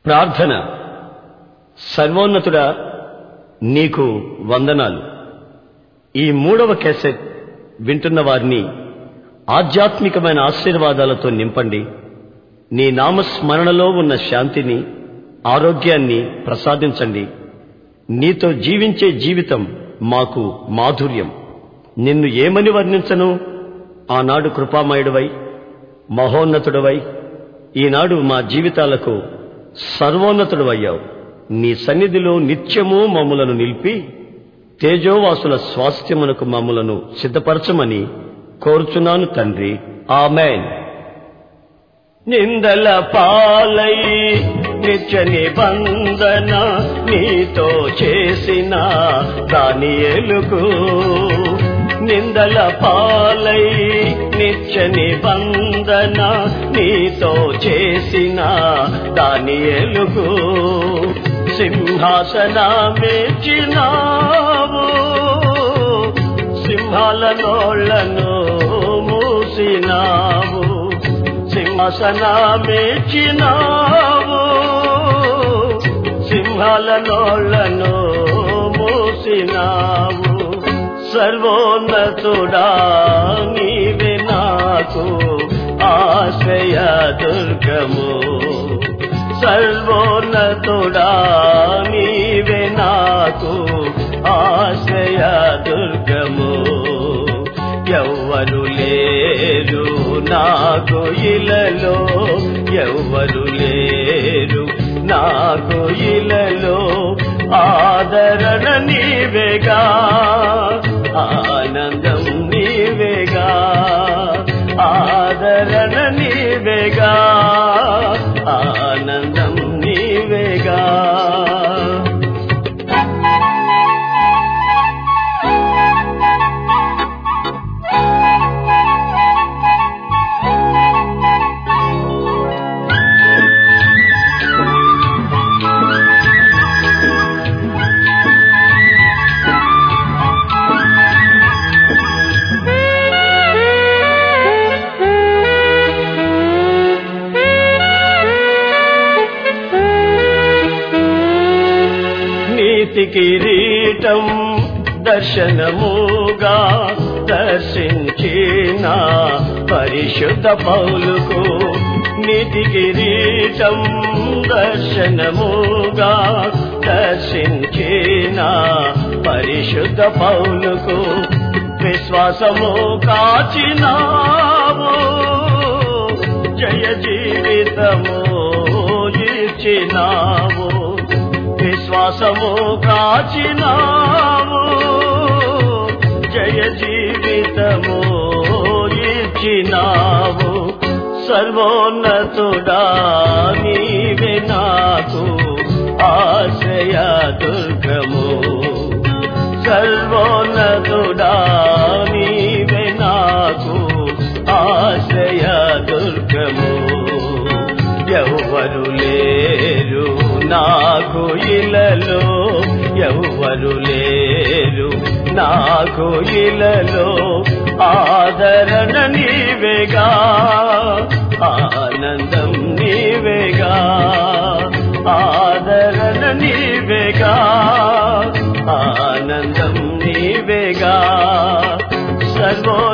ప్రార్థన. సర్వోన్నతుడా, నీకు వందనాలు. ఈ 3వ క్యాసెట్ వింటున్న వారిని ఆధ్యాత్మికమైన ఆశీర్వాదాలతో నింపండి. నీ నామస్మరణలో ఉన్న శాంతిని, ఆరోగ్యాన్ని ప్రసాదించండి. నీతో జీవించే జీవితం మాకు మాధుర్యం. నిన్ను ఏమని వర్ణించను? ఆనాడు కృపామయుడివై, మహోన్నతుడివై, ఈనాడు మా జీవితాలకు సర్వోన్నతుడివయ్యావు. నీ సన్నిధిలో నిత్యము మమ్ములను నిలిపి తేజోవాసుల స్వాస్థ్యమునకు మమ్ములను సిద్ధపరచమని కోరుచున్నాను తండ్రి. ఆమేన్. నిందల పాలై నిత్య నిబంధన నీతో చేసిన దానియేలుకు, నిందల పాలై నిత్య నిబంధన నీతో చేసిన దానియేలుకు సింహాసనమెచ్చినావు, సింహాల నోళ్లను మూసినావు. సింహాసనమెచ్చినావు, సింహాల నోళ్లను మూసినావు. సర్వోన్నతుడా నీవే నాకు ఆశ్రయ దుర్గము, సర్వోన్నతుడా నీవే నాకు ఆశ్రయ దుర్గము. ఎవ్వరు లేరు నాకు ఇలలో, ఎవ్వరు లేరు నాకు ఇలలో. ఆదరణ నీవేగా, ఆనందం నీవేగా, ఆదరణ నీవేగా, ఆనందం నీవేగా. కిరీటం దర్శనముగా దర్శించిన పరిశుద్ధ పౌలుకు, నీతి కిరీటం దర్శనముగా దర్శించిన పరిశుద్ధ పౌలుకు విశ్వాసము కాచినావు, జయ జీవితము ఇచ్చినావు. విశ్వాసము కాచినావు, జయ జీవితము ఇచ్చినావు. సర్వోన్నతుడా నీవే నాకు ఆశ్రయ దుర్గము, సర్వోన్నతుడా నీవే నాకు ఆశ్రయ దుర్గము. ఎవ్వరు లేరు నాకు ఇలలో, ఎవ్వరు లేరు నాకు ఇలలో. ఆదరణ నీవేగా, ఆనందం నీవేగా, ఆదరణ నీవేగా, ఆనందం నీవేగా. సర్వో